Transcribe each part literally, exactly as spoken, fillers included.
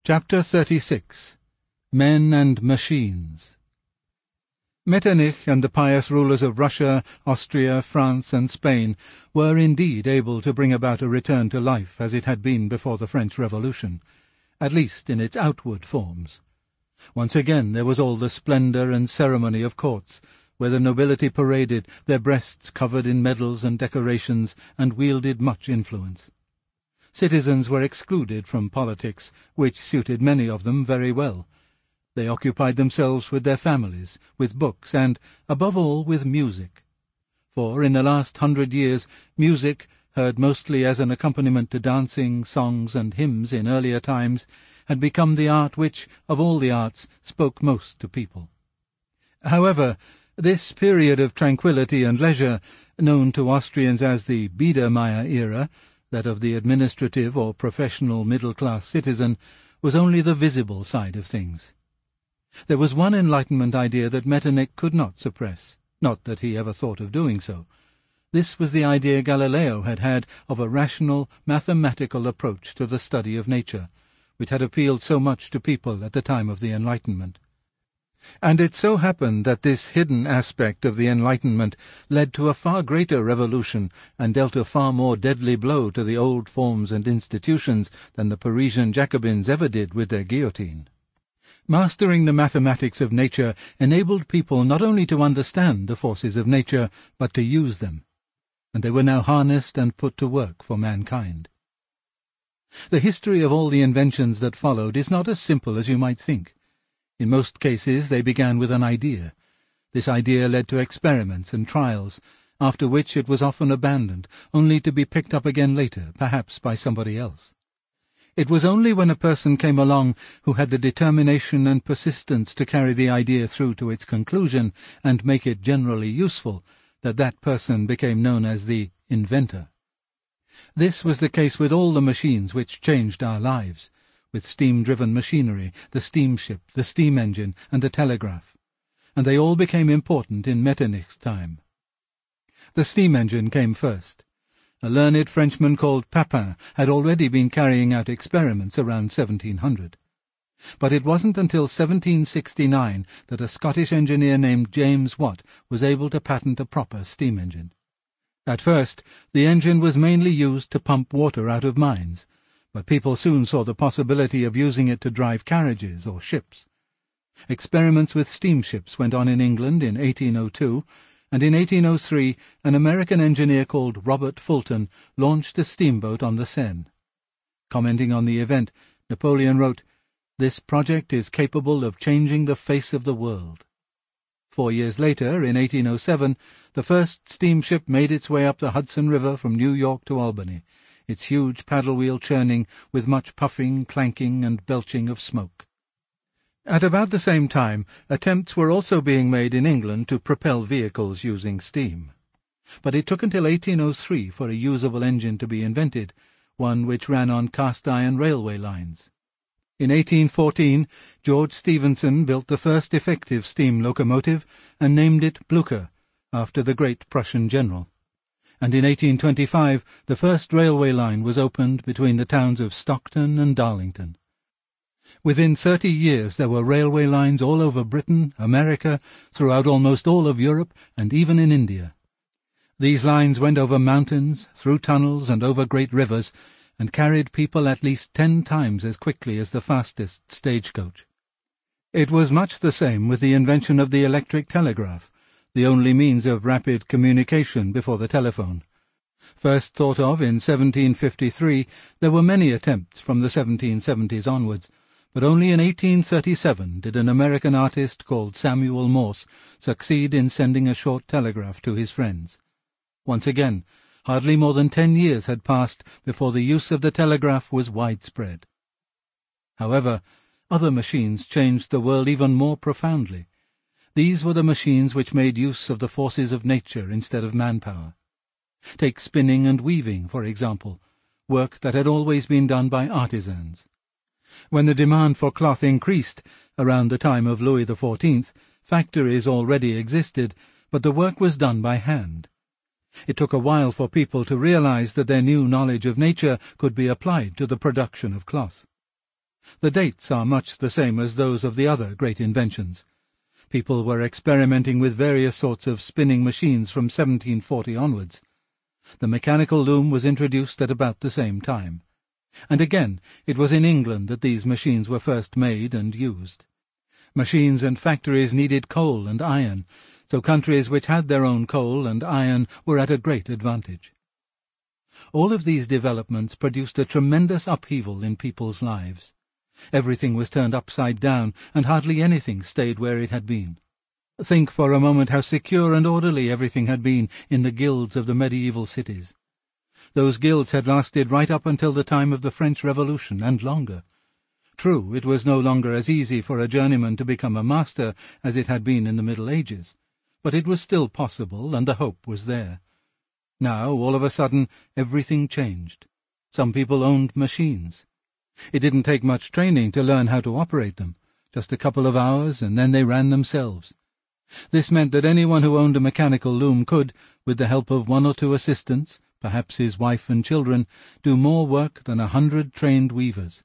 Chapter thirty-six. Men and Machines. Metternich and the pious rulers of Russia, Austria, France, and Spain were indeed able to bring about a return to life as it had been before the French Revolution, at least in its outward forms. Once again there was all the splendour and ceremony of courts, where the nobility paraded, their breasts covered in medals and decorations, and wielded much influence. Citizens were excluded from politics, which suited many of them very well. They occupied themselves with their families, with books, and, above all, with music. For in the last hundred years music, heard mostly as an accompaniment to dancing, songs, and hymns in earlier times, had become the art which, of all the arts, spoke most to people. However, this period of tranquillity and leisure, known to Austrians as the Biedermeier era, that of the administrative or professional middle-class citizen, was only the visible side of things. There was one Enlightenment idea that Metternich could not suppress, not that he ever thought of doing so. This was the idea Galileo had had of a rational, mathematical approach to the study of nature, which had appealed so much to people at the time of the Enlightenment. And it so happened that this hidden aspect of the Enlightenment led to a far greater revolution and dealt a far more deadly blow to the old forms and institutions than the Parisian Jacobins ever did with their guillotine. Mastering the mathematics of nature enabled people not only to understand the forces of nature, but to use them, and they were now harnessed and put to work for mankind. The history of all the inventions that followed is not as simple as you might think. In most cases they began with an idea. This idea led to experiments and trials, after which it was often abandoned, only to be picked up again later, perhaps by somebody else. It was only when a person came along who had the determination and persistence to carry the idea through to its conclusion and make it generally useful that that person became known as the inventor. This was the case with all the machines which changed our lives, with steam-driven machinery, the steamship, the steam engine, and the telegraph, and they all became important in Metternich's time. The steam engine came first. A learned Frenchman called Papin had already been carrying out experiments around seventeen hundred. But it wasn't until seventeen sixty-nine that a Scottish engineer named James Watt was able to patent a proper steam engine. At first, the engine was mainly used to pump water out of mines, but people soon saw the possibility of using it to drive carriages or ships. Experiments with steamships went on in England in eighteen oh two, and in eighteen oh three an American engineer called Robert Fulton launched a steamboat on the Seine. Commenting on the event, Napoleon wrote, "This project is capable of changing the face of the world." Four years later, in eighteen oh seven, the first steamship made its way up the Hudson River from New York to Albany, its huge paddle-wheel churning with much puffing, clanking, and belching of smoke. At about the same time, attempts were also being made in England to propel vehicles using steam. But it took until eighteen oh three for a usable engine to be invented, one which ran on cast-iron railway lines. In eighteen fourteen, George Stephenson built the first effective steam locomotive and named it Blücher, after the great Prussian general. And in eighteen twenty-five the first railway line was opened between the towns of Stockton and Darlington. Within thirty years there were railway lines all over Britain, America, throughout almost all of Europe, and even in India. These lines went over mountains, through tunnels, and over great rivers, and carried people at least ten times as quickly as the fastest stagecoach. It was much the same with the invention of the electric telegraph, the only means of rapid communication before the telephone. First thought of in seventeen fifty-three, there were many attempts from the seventeen seventies onwards, but only in eighteen thirty-seven did an American artist called Samuel Morse succeed in sending a short telegraph to his friends. Once again, hardly more than ten years had passed before the use of the telegraph was widespread. However, other machines changed the world even more profoundly. These were the machines which made use of the forces of nature instead of manpower. Take spinning and weaving, for example, work that had always been done by artisans. When the demand for cloth increased, around the time of Louis the Fourteenth, factories already existed, but the work was done by hand. It took a while for people to realize that their new knowledge of nature could be applied to the production of cloth. The dates are much the same as those of the other great inventions. People were experimenting with various sorts of spinning machines from seventeen forty onwards. The mechanical loom was introduced at about the same time. And again, it was in England that these machines were first made and used. Machines and factories needed coal and iron, so countries which had their own coal and iron were at a great advantage. All of these developments produced a tremendous upheaval in people's lives. Everything was turned upside down, and hardly anything stayed where it had been. Think for a moment how secure and orderly everything had been in the guilds of the medieval cities. Those guilds had lasted right up until the time of the French Revolution, and longer. True, it was no longer as easy for a journeyman to become a master as it had been in the Middle Ages, but it was still possible, and the hope was there. Now, all of a sudden, everything changed. Some people owned machines. It didn't take much training to learn how to operate them, just a couple of hours, and then they ran themselves. This meant that anyone who owned a mechanical loom could, with the help of one or two assistants, perhaps his wife and children, do more work than a hundred trained weavers.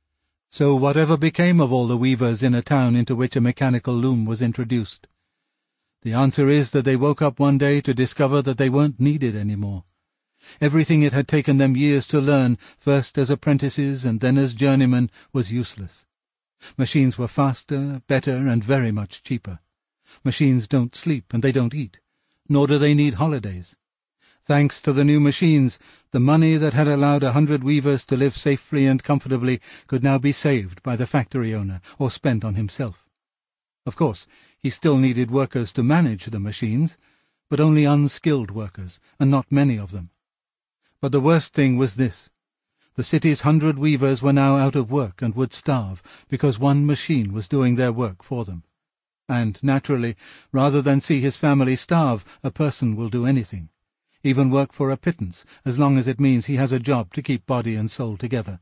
So whatever became of all the weavers in a town into which a mechanical loom was introduced? The answer is that they woke up one day to discover that they weren't needed any more. Everything it had taken them years to learn, first as apprentices and then as journeymen, was useless. Machines were faster, better, and very much cheaper. Machines don't sleep and they don't eat, nor do they need holidays. Thanks to the new machines, the money that had allowed a hundred weavers to live safely and comfortably could now be saved by the factory owner or spent on himself. Of course, he still needed workers to manage the machines, but only unskilled workers, and not many of them. But the worst thing was this. The city's hundred weavers were now out of work and would starve, because one machine was doing their work for them. And, naturally, rather than see his family starve, a person will do anything, even work for a pittance, as long as it means he has a job to keep body and soul together.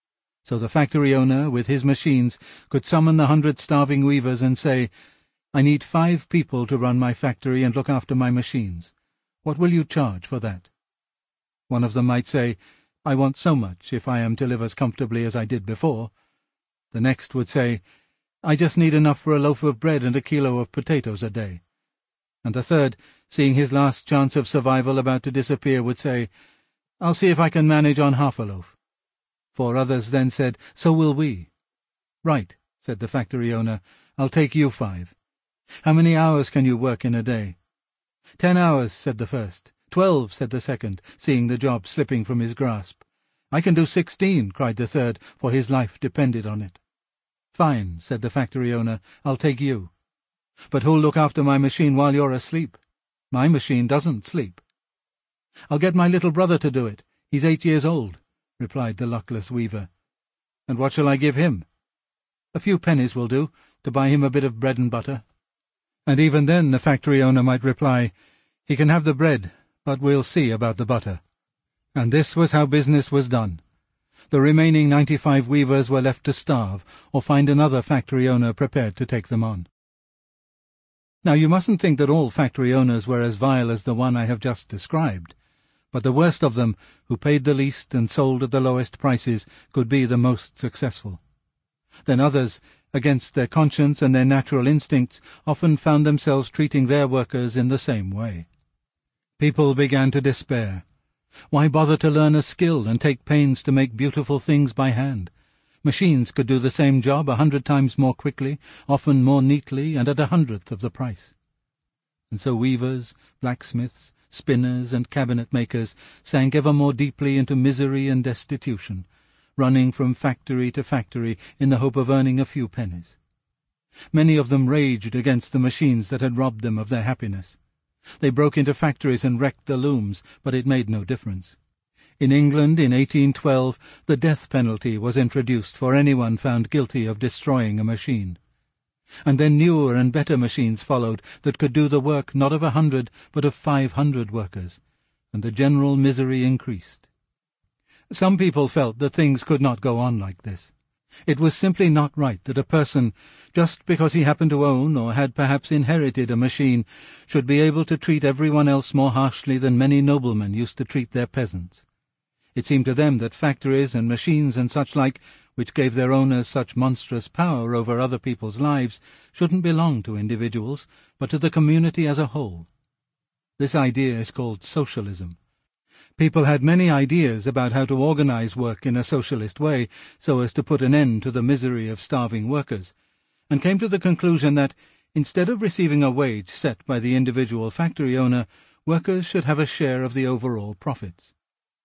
So the factory owner, with his machines, could summon the hundred starving weavers and say, "I need five people to run my factory and look after my machines. What will you charge for that?" One of them might say, "I want so much if I am to live as comfortably as I did before." The next would say, "I just need enough for a loaf of bread and a kilo of potatoes a day." And the third, seeing his last chance of survival about to disappear, would say, "I'll see if I can manage on half a loaf." Four others then said, "So will we." "Right," said the factory owner, "I'll take you five. How many hours can you work in a day?" "Ten hours," said the first. "Twelve," said the second, seeing the job slipping from his grasp. "I can do sixteen," cried the third, for his life depended on it. "Fine," said the factory owner, "I'll take you. But who'll look after my machine while you're asleep? My machine doesn't sleep." "I'll get my little brother to do it. He's eight years old," replied the luckless weaver. "And what shall I give him?" "A few pennies will do, to buy him a bit of bread and butter." And even then the factory owner might reply, "He can have the bread, but we'll see about the butter." And this was how business was done. The remaining ninety-five weavers were left to starve, or find another factory owner prepared to take them on. Now you mustn't think that all factory owners were as vile as the one I have just described, but the worst of them, who paid the least and sold at the lowest prices, could be the most successful. Then others, against their conscience and their natural instincts, often found themselves treating their workers in the same way. People began to despair. Why bother to learn a skill and take pains to make beautiful things by hand? Machines could do the same job a hundred times more quickly, often more neatly, and at a hundredth of the price. And so weavers, blacksmiths, spinners, and cabinet-makers sank ever more deeply into misery and destitution, running from factory to factory in the hope of earning a few pennies. Many of them raged against the machines that had robbed them of their happiness. They broke into factories and wrecked the looms, but it made no difference. In England, in eighteen twelve, the death penalty was introduced for anyone found guilty of destroying a machine. And then newer and better machines followed that could do the work not of a hundred, but of five hundred workers, and the general misery increased. Some people felt that things could not go on like this. It was simply not right that a person, just because he happened to own or had perhaps inherited a machine, should be able to treat everyone else more harshly than many noblemen used to treat their peasants. It seemed to them that factories and machines and such like which gave their owners such monstrous power over other people's lives, shouldn't belong to individuals, but to the community as a whole. This idea is called socialism. People had many ideas about how to organize work in a socialist way so as to put an end to the misery of starving workers, and came to the conclusion that, instead of receiving a wage set by the individual factory owner, workers should have a share of the overall profits.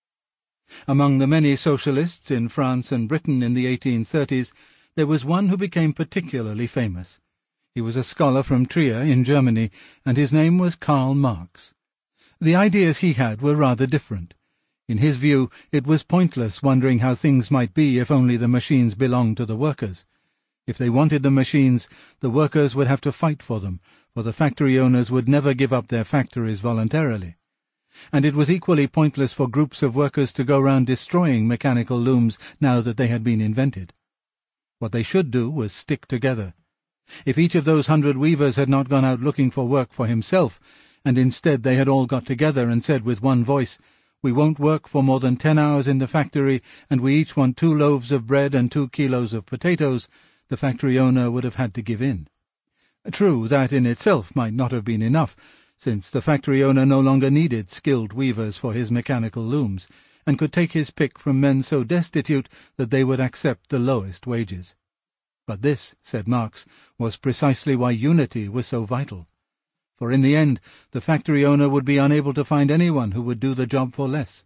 Among the many socialists in France and Britain in the eighteen thirties, there was one who became particularly famous. He was a scholar from Trier in Germany, and his name was Karl Marx. The ideas he had were rather different. In his view, it was pointless wondering how things might be if only the machines belonged to the workers. If they wanted the machines, the workers would have to fight for them, for the factory owners would never give up their factories voluntarily. And it was equally pointless for groups of workers to go round destroying mechanical looms now that they had been invented. What they should do was stick together. If each of those hundred weavers had not gone out looking for work for himself, and instead they had all got together and said with one voice, "We won't work for more than ten hours in the factory, and we each want two loaves of bread and two kilos of potatoes," the factory owner would have had to give in. True, that in itself might not have been enough, since the factory owner no longer needed skilled weavers for his mechanical looms, and could take his pick from men so destitute that they would accept the lowest wages. But this, said Marx, was precisely why unity was so vital. For in the end, the factory owner would be unable to find anyone who would do the job for less.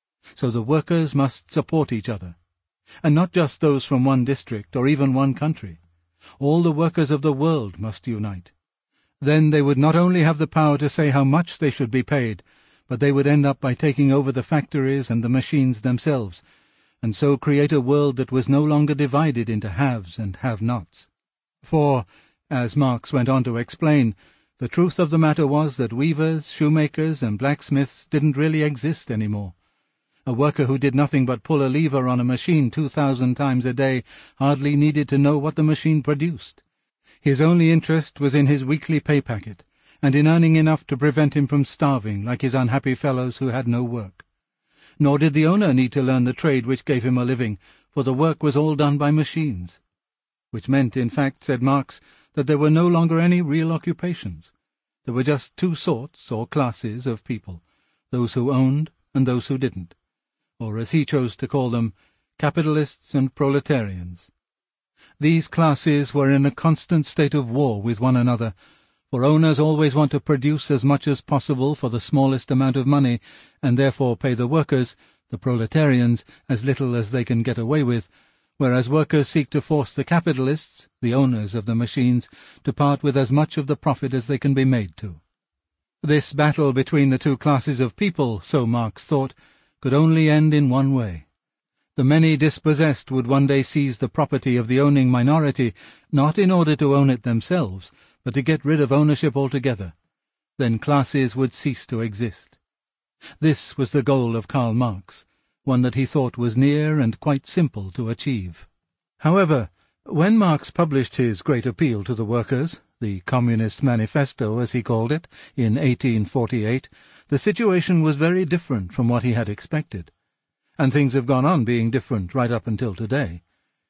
So the workers must support each other, and not just those from one district or even one country. All the workers of the world must unite. Then they would not only have the power to say how much they should be paid, but they would end up by taking over the factories and the machines themselves, and so create a world that was no longer divided into haves and have-nots. For, as Marx went on to explain, the truth of the matter was that weavers, shoemakers, and blacksmiths didn't really exist any more. A worker who did nothing but pull a lever on a machine two thousand times a day hardly needed to know what the machine produced. His only interest was in his weekly pay packet, and in earning enough to prevent him from starving like his unhappy fellows who had no work. Nor did the owner need to learn the trade which gave him a living, for the work was all done by machines. Which meant, in fact, said Marx, that there were no longer any real occupations. There were just two sorts, or classes, of people, those who owned and those who didn't, or as he chose to call them, capitalists and proletarians. These classes were in a constant state of war with one another, for owners always want to produce as much as possible for the smallest amount of money, and therefore pay the workers, the proletarians, as little as they can get away with, whereas workers seek to force the capitalists, the owners of the machines, to part with as much of the profit as they can be made to. This battle between the two classes of people, so Marx thought, could only end in one way. The many dispossessed would one day seize the property of the owning minority, not in order to own it themselves, but to get rid of ownership altogether. Then classes would cease to exist. This was the goal of Karl Marx, one that he thought was near and quite simple to achieve. However, when Marx published his great appeal to the workers, the Communist Manifesto as he called it, in eighteen forty-eight, the situation was very different from what he had expected. And things have gone on being different right up until today.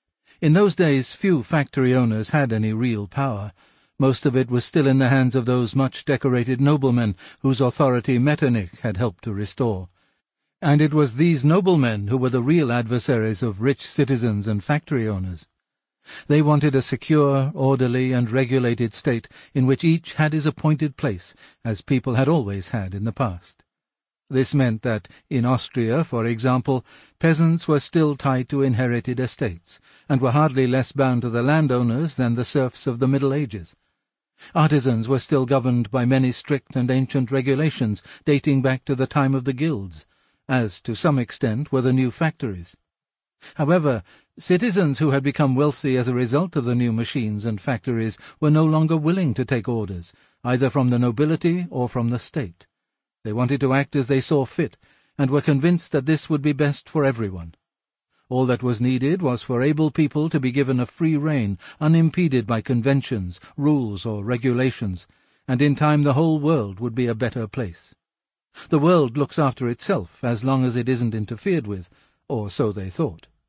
In those days few factory owners had any real power. Most of it was still in the hands of those much-decorated noblemen whose authority Metternich had helped to restore. And it was these noblemen who were the real adversaries of rich citizens and factory owners. They wanted a secure, orderly, and regulated state in which each had his appointed place, as people had always had in the past. This meant that, in Austria, for example, peasants were still tied to inherited estates, and were hardly less bound to the landowners than the serfs of the Middle Ages. Artisans were still governed by many strict and ancient regulations dating back to the time of the guilds, as to some extent were the new factories. However, citizens who had become wealthy as a result of the new machines and factories were no longer willing to take orders, either from the nobility or from the state. They wanted to act as they saw fit, and were convinced that this would be best for everyone. All that was needed was for able people to be given a free rein, unimpeded by conventions, rules, or regulations, and in time the whole world would be a better place. The world looks after itself as long as it isn't interfered with, or so they thought.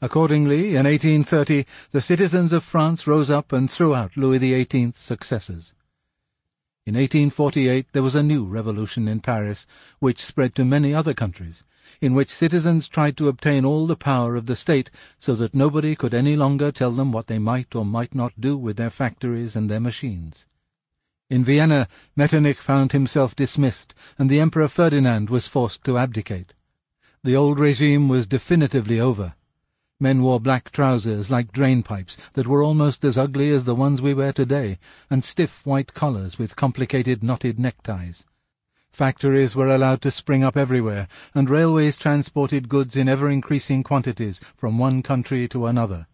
Accordingly, in eighteen thirty, the citizens of France rose up and threw out Louis the eighteenth's successors. In eighteen forty-eight there was a new revolution in Paris, which spread to many other countries, in which citizens tried to obtain all the power of the state so that nobody could any longer tell them what they might or might not do with their factories and their machines. In Vienna, Metternich found himself dismissed, and the Emperor Ferdinand was forced to abdicate. The old regime was definitively over. Men wore black trousers like drain-pipes that were almost as ugly as the ones we wear today, and stiff white collars with complicated knotted neckties. Factories were allowed to spring up everywhere, and railways transported goods in ever-increasing quantities from one country to another.